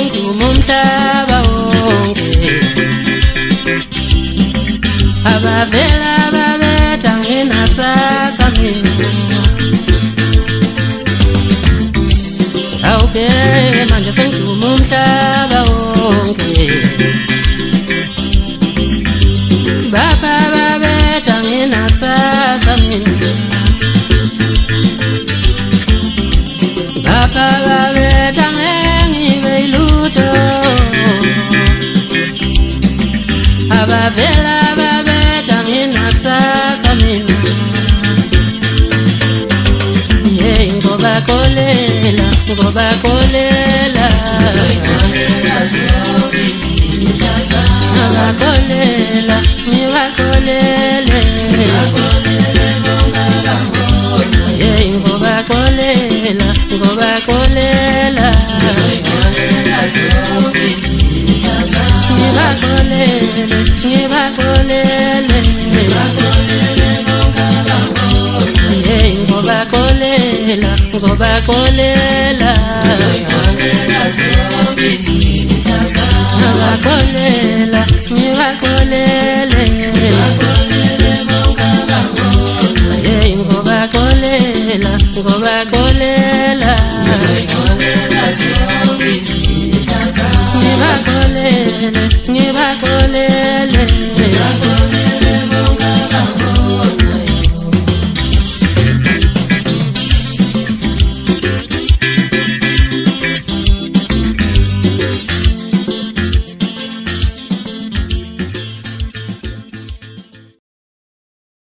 sengidumo umhlaba wonke abavela babetha nginasasa mina awubheke manje sengidumo umhlaba wonke baba babetha nginasasa mina baba babetha ngibe ilutho abavela babetha nginasasa mina yeah ngizobakolela ngizobakolela ngizobakolela ngibakolele yeah ngizobakolela ngizobakolela ngibakolele ngibakolele yeah ngizobakolela ngizobakolela ngibakolela ngibakolele yeah ngizobakolela ngizobakolela ngibakolele ngibakolele